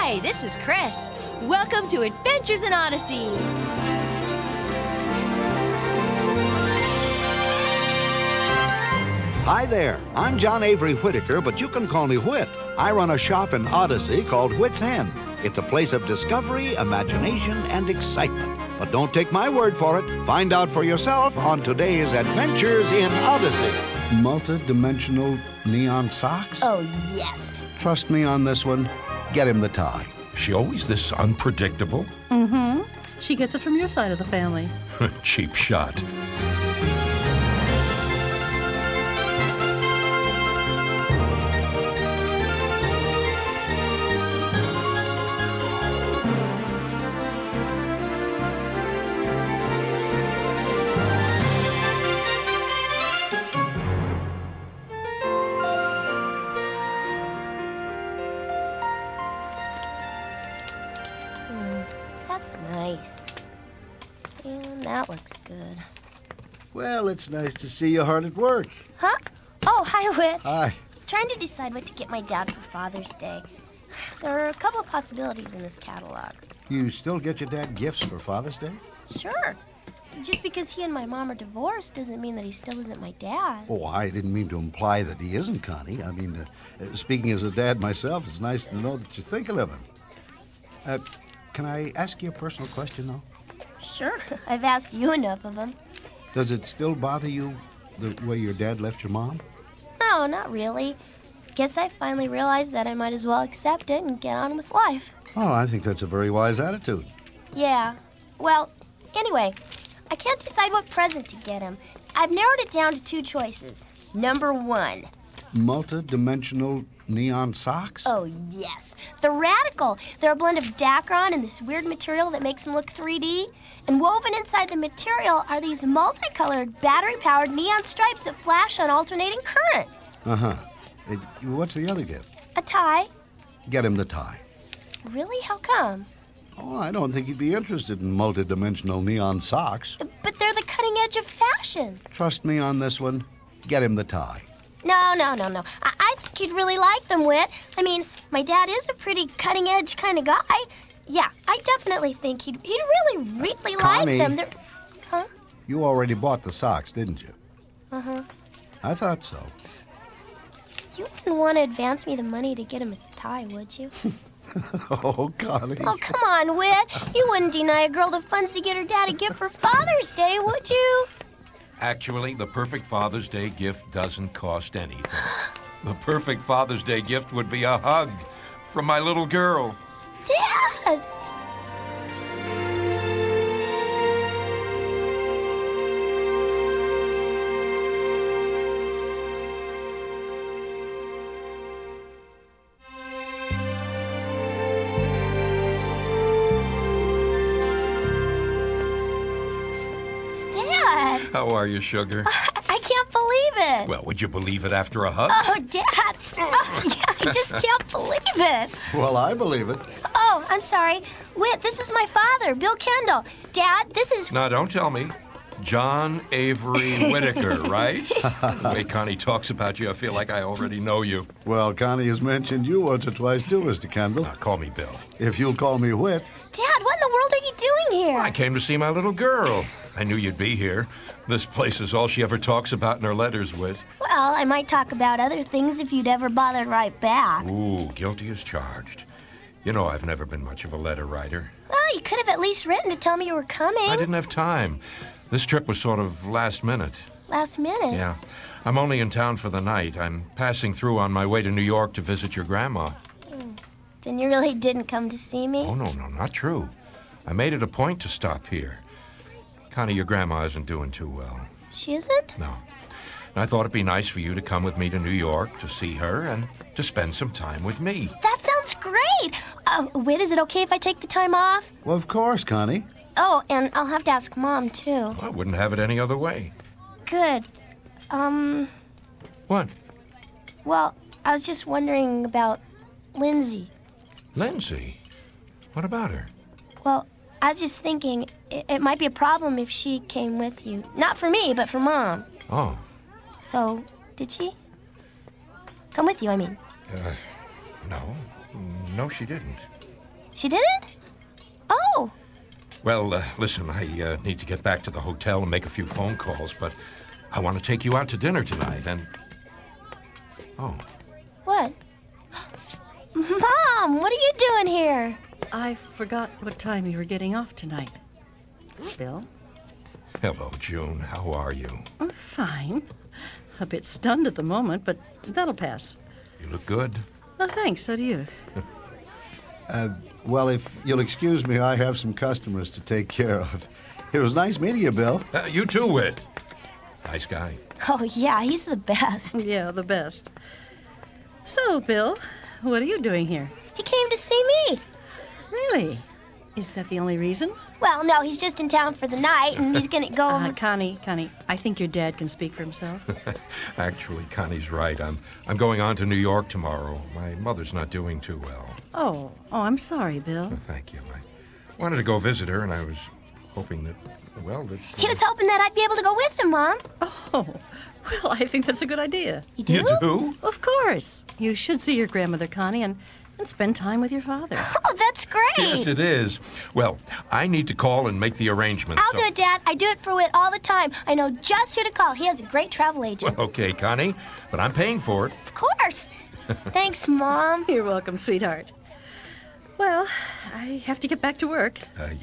Hi, this is Chris. Welcome to Adventures in Odyssey. Hi there, I'm John Avery Whitaker, but you can call me Whit. I run a shop in Odyssey called Whit's End. It's a place of discovery, imagination, and excitement. But don't take my word for it. Find out for yourself on today's Adventures in Odyssey. Multi-dimensional neon socks? Oh, yes. Trust me on this one. Get him the tie. Is she always this unpredictable? Mm-hmm. She gets it from your side of the family. Cheap shot. That's nice. And that looks good. Well, it's nice to see you hard at work. Huh? Oh, hi, Whit. Hi. Trying to decide what to get my dad for Father's Day. There are a couple of possibilities in this catalog. You still get your dad gifts for Father's Day? Sure. Just because he and my mom are divorced doesn't mean that he still isn't my dad. Oh, I didn't mean to imply that he isn't, Connie. I mean, speaking as a dad myself, it's nice to know that you're thinking of him. Can I ask you a personal question, though? Sure. I've asked you enough of them. Does it still bother you the way your dad left your mom? No, not really. Guess I finally realized that I might as well accept it and get on with life. Oh, I think that's a very wise attitude. Yeah. Well, anyway, I can't decide what present to get him. I've narrowed it down to two choices. Number one. Multi-dimensional neon socks? Oh, yes. The Radical. They're a blend of Dacron and this weird material that makes them look 3D. And woven inside the material are these multicolored, battery-powered neon stripes that flash on alternating current. Uh-huh. What's the other gift? A tie. Get him the tie. Really? How come? Oh, I don't think he'd be interested in multi-dimensional neon socks. But they're the cutting edge of fashion. Trust me on this one. Get him the tie. No. I think he'd really like them, Whit. I mean, my dad is a pretty cutting-edge kind of guy. Yeah, I definitely think he'd really like Connie. them. Huh? You already bought the socks, didn't you? Uh-huh. I thought so. You wouldn't want to advance me the money to get him a tie, would you? Oh, Connie. Oh, come on, Whit. You wouldn't deny a girl the funds to get her dad a gift for Father's Day, would you? Actually, the perfect Father's Day gift doesn't cost anything. The perfect Father's Day gift would be a hug from my little girl. Dad! Dad! How are you, sugar? I can't believe it. Well, would you believe it after a hug? Oh, Dad. Oh, yeah, I just can't believe it. Well, I believe it. Oh, I'm sorry. Whit, this is my father, Bill Kendall. Dad, this is... Now, don't tell me. John Avery Whitaker, right? The way Connie talks about you, I feel like I already know you. Well, Connie has mentioned you once or twice too, Mr. Kendall. Now, call me Bill. If you'll call me Whit. Dad, what in the world are you doing here? I came to see my little girl. I knew you'd be here. This place is all she ever talks about in her letters, Whit. Well, I might talk about other things if you'd ever bother to write back. Ooh, guilty as charged. You know I've never been much of a letter writer. Well, you could have at least written to tell me you were coming. I didn't have time. This trip was sort of last minute. Last minute? Yeah. I'm only in town for the night. I'm passing through on my way to New York to visit your grandma. Then you really didn't come to see me? Oh, no, not true. I made it a point to stop here. Connie, your grandma isn't doing too well. She isn't? No. And I thought it'd be nice for you to come with me to New York to see her and to spend some time with me. That sounds great. Whit, is it okay if I take the time off? Well, of course, Connie. Oh, and I'll have to ask Mom, too. I wouldn't have it any other way. Good. What? Well, I was just wondering about Lindsay. Lindsay? What about her? Well, I was just thinking it might be a problem if she came with you. Not for me, but for Mom. Oh. So, did she? Come with you, I mean. No. No, she didn't. She didn't? Oh. Well, listen, I need to get back to the hotel and make a few phone calls, but I want to take you out to dinner tonight, and... Oh. What? Mom, what are you doing here? I forgot what time you were getting off tonight. Bill? Hello, June. How are you? I'm fine. A bit stunned at the moment, but that'll pass. You look good. Oh, thanks. So do you. Well, if you'll excuse me, I have some customers to take care of. It was nice meeting you, Bill. You too, Whit. Nice guy. Oh, yeah, he's the best. Yeah, the best. So, Bill, what are you doing here? He came to see me. Really? Is that the only reason? Well, no, he's just in town for the night, and he's going to go over... Connie, I think your dad can speak for himself. Actually, Connie's right. I'm going on to New York tomorrow. My mother's not doing too well. Oh, I'm sorry, Bill. Thank you. I wanted to go visit her, and I was hoping that, that... He was hoping that I'd be able to go with him, Mom. Oh, well, I think that's a good idea. You do? You do? Of course. You should see your grandmother, Connie, and spend time with your father. Oh, that's great. Yes, it is. Well, I need to call and make the arrangements. I'll do it, Dad. I do it for Whit all the time. I know just who to call. He has a great travel agent. Well, okay, Connie, but I'm paying for it. Of course. Thanks, Mom. You're welcome, sweetheart. Well, I have to get back to work.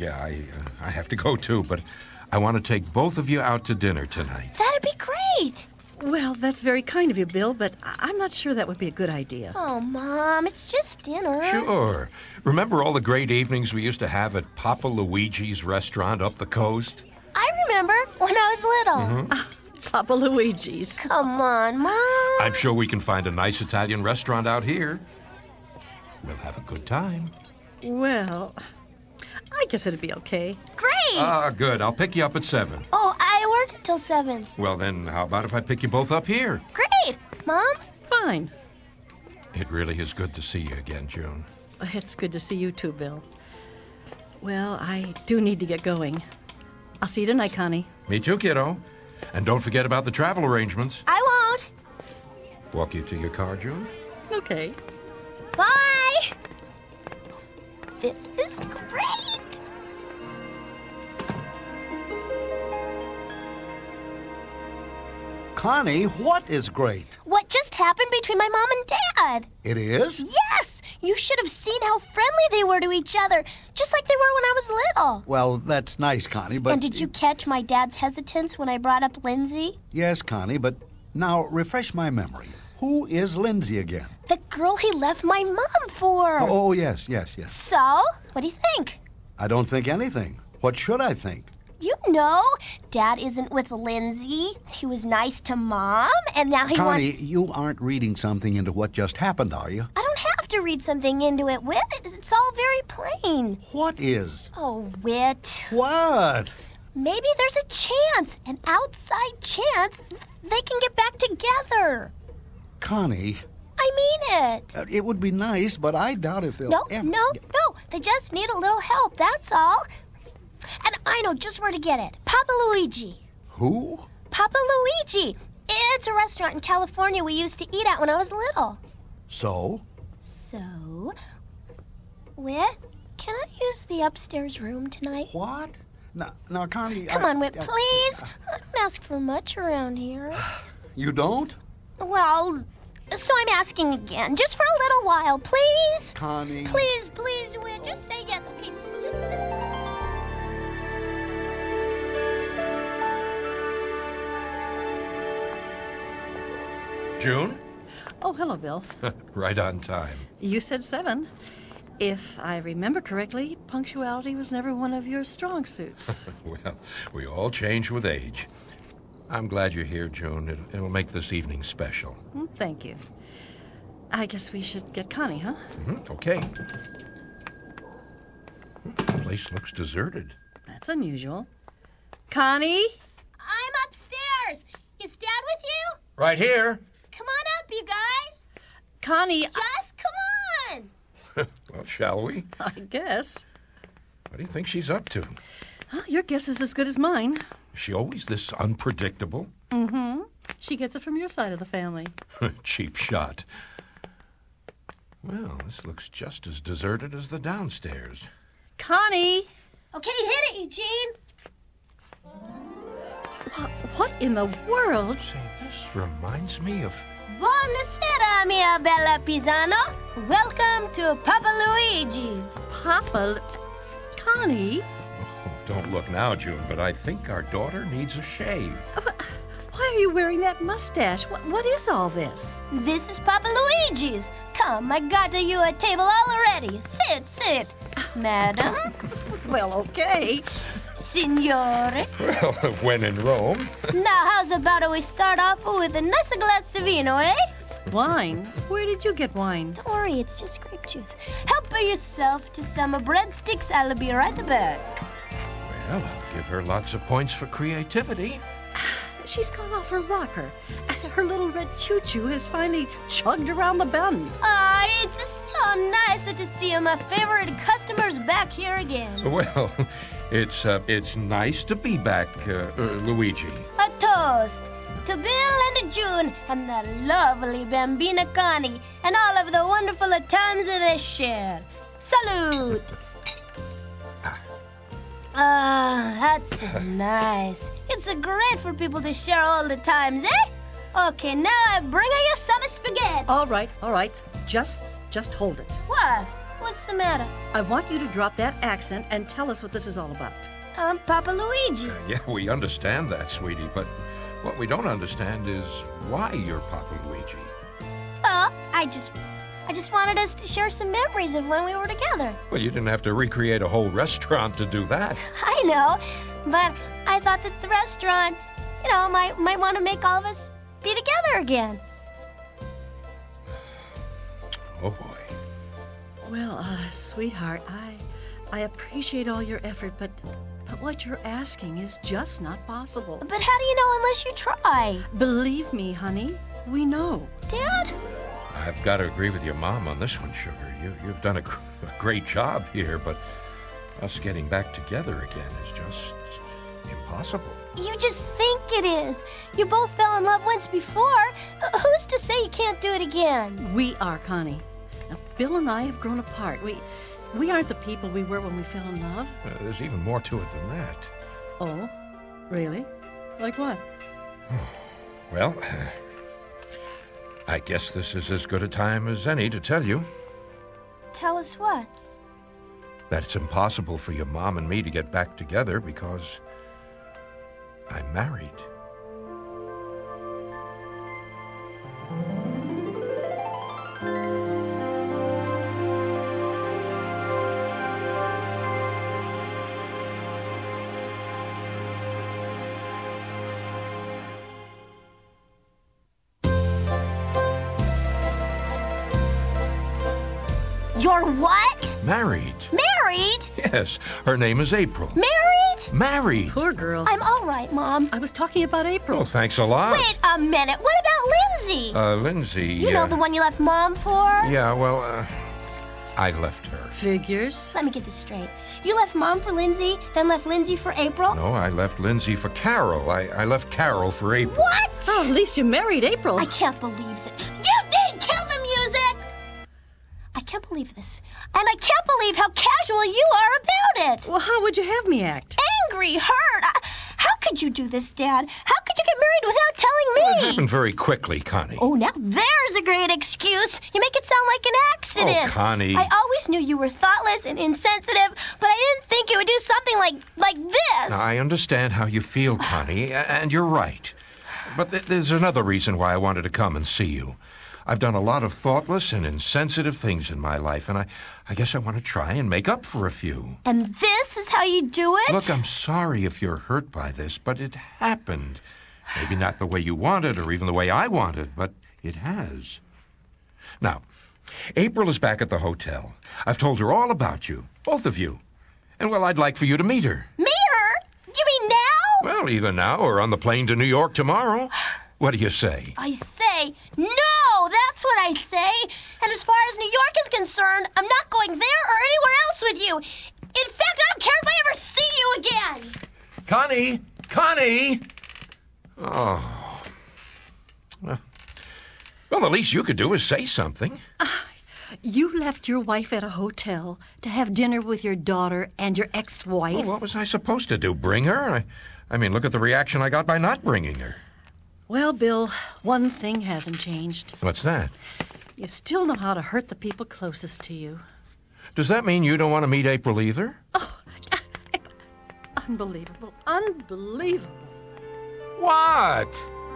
I have to go too, but I want to take both of you out to dinner tonight. That'd be great. Well, that's very kind of you, Bill, but I'm not sure that would be a good idea. Oh, Mom, it's just dinner. Sure. Remember all the great evenings we used to have at Papa Luigi's restaurant up the coast? I remember when I was little. Papa Luigi's. Come on, Mom. I'm sure we can find a nice Italian restaurant out here. We'll have a good time. Well, I guess it'd be okay. Great. Good. I'll pick you up at 7. Oh, I work until 7. Well, then, how about if I pick you both up here? Great. Mom? Fine. It really is good to see you again, June. It's good to see you too, Bill. Well, I do need to get going. I'll see you tonight, Connie. Me too, kiddo. And don't forget about the travel arrangements. I won't. Walk you to your car, June? Okay. Bye. This is great. Connie, what is great? What just happened between my mom and Dad? It is? Yes! You should have seen how friendly they were to each other, just like they were when I was little. Well, that's nice, Connie, but... And did you catch my dad's hesitance when I brought up Lindsay? Yes, Connie, but now refresh my memory. Who is Lindsay again? The girl he left my mom for. Oh, yes. So, what do you think? I don't think anything. What should I think? You know, Dad isn't with Lindsay. He was nice to Mom, and now he Connie, wants... you aren't reading something into what just happened, are you? I don't have to read something into it, Whit. It's all very plain. What is? Oh, Whit. What? Maybe there's a chance, an outside chance, they can get back together. Connie, I mean it. it would be nice, but I doubt if they'll... No. They just need a little help, that's all. And I know just where to get it. Papa Luigi. Who? Papa Luigi. It's a restaurant in California we used to eat at when I was little. So? So, Whit, can I use the upstairs room tonight? What? Now, Connie... Come on, Whit, please. I don't ask for much around here. You don't? Well, so I'm asking again, just for a little while, please? Connie... Please, Whit, just say yes, okay? June? Oh, hello, Bill. Right on time. You said 7. If I remember correctly, punctuality was never one of your strong suits. Well, we all change with age. I'm glad you're here, June. It'll make this evening special. Thank you. I guess we should get Connie, huh? Okay. The place looks deserted. That's unusual. Connie? I'm upstairs. Is Dad with you? Right here. Come on up, you guys. Connie, Just come on. Well, shall we? I guess. What do you think she's up to? Well, your guess is as good as mine. Is she always this unpredictable? She gets it from your side of the family. Cheap shot. Well, this looks just as deserted as the downstairs. Connie! Okay, hit it, Eugene. What in the world? Say, this reminds me of... Buonasera, mia bella Pisano. Welcome to Papa Luigi's. Papa... Connie? Oh, don't look now, June, but I think our daughter needs a shave. Why are you wearing that mustache? What is all this? This is Papa Luigi's. Come, I got you a table already. Sit. Madam, Well, okay. signore. Well, when in Rome. Now, how's about we start off with a nice glass of vino, eh? Wine? Where did you get wine? Don't worry, it's just grape juice. Help yourself to some breadsticks. I'll be right back. Well, I'll give her lots of points for creativity. She's gone off her rocker. Her little red choo-choo has finally chugged around the bend. It's just so nice to see my favorite customers back here again. Well, it's nice to be back, Luigi. A toast to Bill and June and the lovely Bambina Connie and all of the wonderful times they shared. Salute! That's nice. It's great for people to share all the times, eh? Okay, now I bring you some spaghetti. All right. Just hold it. What? What's the matter? I want you to drop that accent and tell us what this is all about. I'm Papa Luigi. Yeah, we understand that, sweetie, but what we don't understand is why you're Papa Luigi. Oh, I just wanted us to share some memories of when we were together. Well, you didn't have to recreate a whole restaurant to do that. I know, but I thought that the restaurant, might want to make all of us be together again. Oh, boy. Well, sweetheart, I appreciate all your effort, but what you're asking is just not possible. But how do you know unless you try? Believe me, honey, we know. Dad? I've got to agree with your mom on this one, Sugar. You've done a great job here, but us getting back together again is just impossible. You just think it is. You both fell in love once before. Who's to say you can't do it again? We are, Connie. Now, Bill and I have grown apart. We aren't the people we were when we fell in love. There's even more to it than that. Oh, really? Like what? Well, I guess this is as good a time as any to tell you Tell us what? that it's impossible for your mom and me to get back together because I'm married. You're what? Married? Married? Yes. Her name is April. Married? Married. Poor girl. I'm all right, Mom. I was talking about April. Oh, thanks a lot. Wait a minute. What about Lindsay? Lindsay. You know the one you left Mom for? Yeah, well, I left her. Figures. Let me get this straight. You left Mom for Lindsay, then left Lindsay for April? No, I left Lindsay for Carol. I left Carol for April. What? Oh, at least you married April. I can't believe that. You did kill the music! I can't believe this. And I can't believe how casual you are about it. Well, how would you have me act? Angry, hurt. How could you do this, Dad? How could you get married without It telling me? happened very quickly, Connie. Oh, now there's a great excuse. You make it sound like an accident. Oh, Connie. I always knew you were thoughtless and insensitive, but I didn't think you would do something like this. Now, I understand how you feel, Connie, and you're right. But there's another reason why I wanted to come and see you. I've done a lot of thoughtless and insensitive things in my life, and I guess I want to try and make up for a few. And this is how you do it? Look, I'm sorry if you're hurt by this, but it happened. Maybe not the way you wanted or even the way I wanted, but it has. Now, April is back at the hotel. I've told her all about you, both of you. And, well, I'd like for you to meet her. Meet her? You mean now? Well, either now or on the plane to New York tomorrow. What do you say? I say, no, that's what I say. And as far as New York is concerned, I'm not going there or anywhere else with you. In fact, I don't care if I ever see you again. Connie! Connie! Oh. Well, the least you could do is say something. You left your wife at a hotel to have dinner with your daughter and your ex-wife? Well, what was I supposed to do, bring her? I mean, look at the reaction I got by not bringing her. Well, Bill, one thing hasn't changed. What's that? You still know how to hurt the people closest to you. Does that mean you don't want to meet April either? Oh, unbelievable. Unbelievable. What?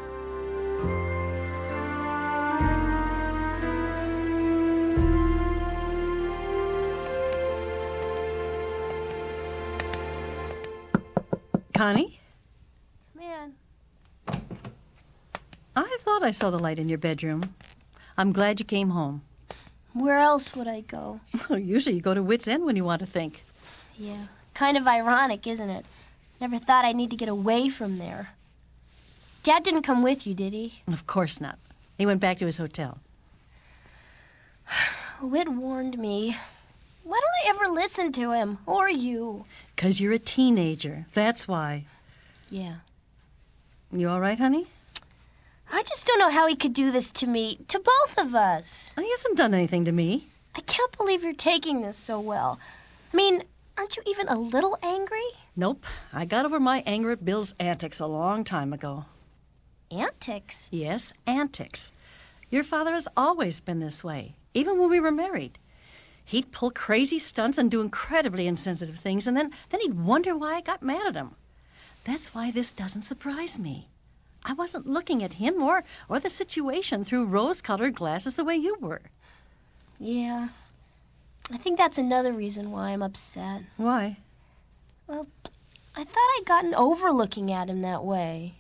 Connie? Man, I thought I saw the light in your bedroom. I'm glad you came home. where else would I go? Usually you go to Wits End when you want to think. Yeah, kind of ironic, isn't it? Never thought I'd need to get away from there. Dad didn't come with you, did he? Of course not. He went back to his hotel. Whit warned me. Why don't I ever listen to him? Or you? 'Cause you're a teenager. That's why. Yeah. You all right, honey? I just don't know how he could do this to me, to both of us. He hasn't done anything to me. I can't believe you're taking this so well. I mean, aren't you even a little angry? Nope. I got over my anger at Bill's antics a long time ago. Antics? Yes, antics. Your father has always been this way, even when we were married. He'd pull crazy stunts and do incredibly insensitive things, and then he'd wonder why I got mad at him. That's why this doesn't surprise me. I wasn't looking at him or the situation through rose-colored glasses the way you were. Yeah. I think that's another reason why I'm upset. Why? Well, I thought I'd gotten over looking at him that way.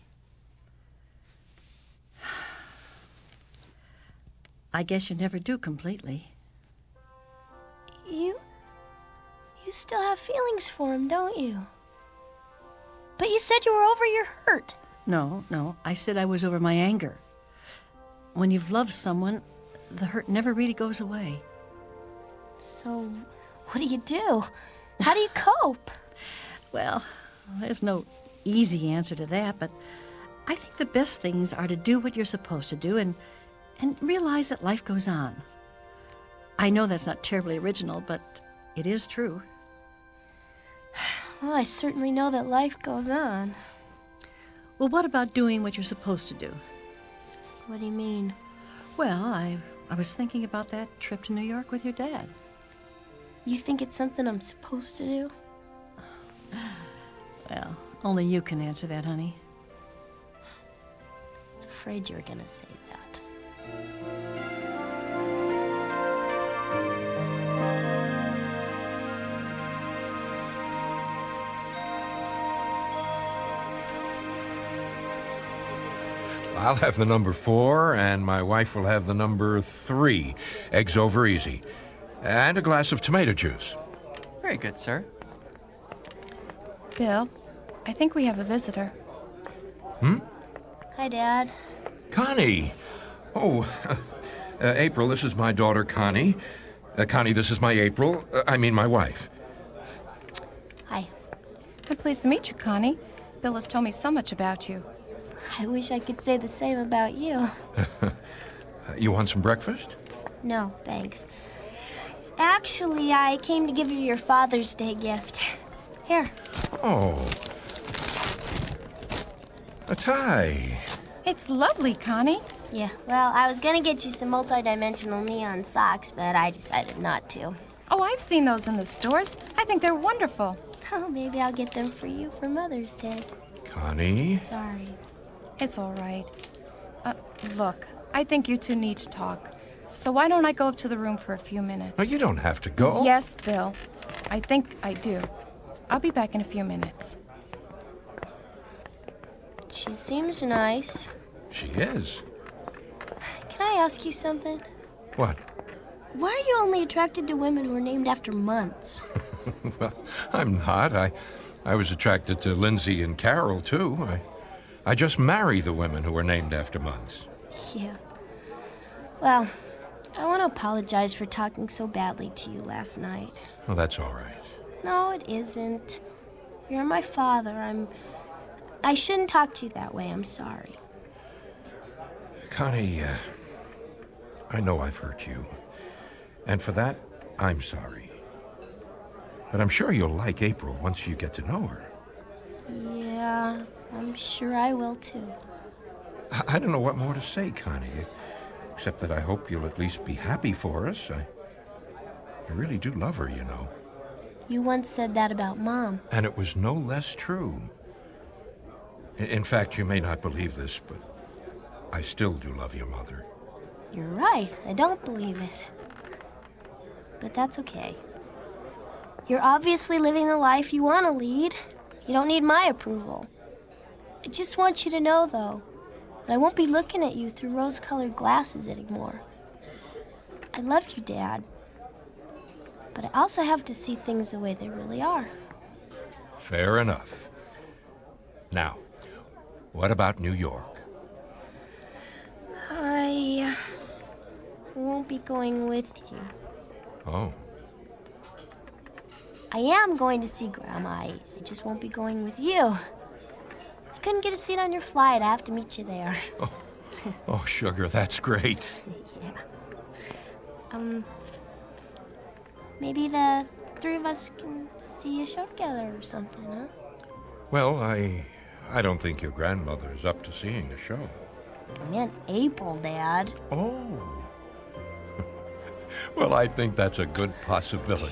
I guess you never do completely. You still have feelings for him, don't you? But you said you were over your hurt. No. I said I was over my anger. When you've loved someone, the hurt never really goes away. So, what do you do? How do you cope? Well, there's no easy answer to that, but I think the best things are to do what you're supposed to do and realize that life goes on. I know that's not terribly original, but it is true. Well, I certainly know that life goes on. Well, what about doing what you're supposed to do? What do you mean? Well, I was thinking about that trip to New York with your dad. You think it's something I'm supposed to do? Well, only you can answer that, honey. I was afraid you were going to say that. I'll have the number 4, and my wife will have the number 3. Eggs over easy. And a glass of tomato juice. Very good, sir. Bill, I think we have a visitor. Hi, Dad. Connie! Oh, April, this is my daughter, Connie. Connie, this is my April. My wife. Hi. I'm pleased to meet you, Connie. Bill has told me so much about you. I wish I could say the same about you. You want some breakfast? No, thanks. Actually, I came to give you your Father's Day gift. Here. Oh. A tie. It's lovely, Connie. Yeah, well, I was gonna get you some multidimensional neon socks, but I decided not to. Oh, I've seen those in the stores. I think they're wonderful. Oh, maybe I'll get them for you for Mother's Day. Connie? Sorry. It's all right. Look, I think you two need to talk. So why don't I go up to the room for a few minutes? No, you don't have to go. Yes, Bill. I think I do. I'll be back in a few minutes. She seems nice. She is. Can I ask you something? What? Why are you only attracted to women who are named after months? Well, I'm not. I was attracted to Lindsay and Carol, too. I just marry the women who are named after months. Yeah. Well, I want to apologize for talking so badly to you last night. Well, that's all right. No, it isn't. You're my father. I shouldn't talk to you that way. I'm sorry. Connie, I know I've hurt you. And for that, I'm sorry. But I'm sure you'll like April once you get to know her. Yeah, I'm sure I will too. I don't know what more to say, Connie, except that I hope you'll at least be happy for us. I really do love her, you know. You once said that about Mom. And it was no less true. In fact, you may not believe this, but I still do love your mother. You're right, I don't believe it. But that's okay. You're obviously living the life you want to lead. You don't need my approval. I just want you to know, though, that I won't be looking at you through rose-colored glasses anymore. I love you, Dad. But I also have to see things the way they really are. Fair enough. Now, what about New York? I won't be going with you. Oh. I am going to see Grandma. I just won't be going with you. I couldn't get a seat on your flight. I have to meet you there. Oh, sugar, that's great. Yeah. Maybe the three of us can see a show together or something, huh? Well, I don't think your grandmother's up to seeing the show. I meant April, Dad. Oh. Well, I think that's a good possibility.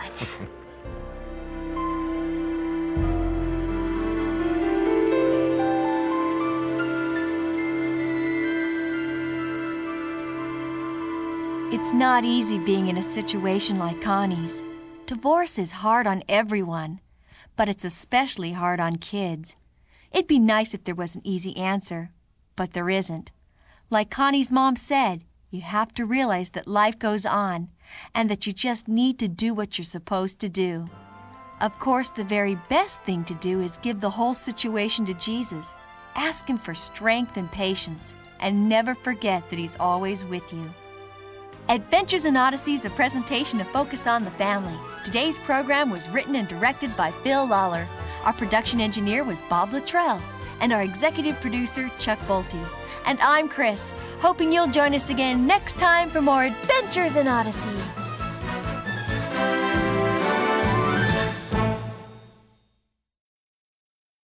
It's not easy being in a situation like Connie's. Divorce is hard on everyone, but it's especially hard on kids. It'd be nice if there was an easy answer, but there isn't. Like Connie's mom said, you have to realize that life goes on and that you just need to do what you're supposed to do. Of course, the very best thing to do is give the whole situation to Jesus. Ask Him for strength and patience, and never forget that He's always with you. Adventures in Odyssey is a presentation of Focus on the Family. Today's program was written and directed by Phil Lawler. Our production engineer was Bob Luttrell, and our executive producer, Chuck Bolte. And I'm Chris, hoping you'll join us again next time for more Adventures in Odyssey.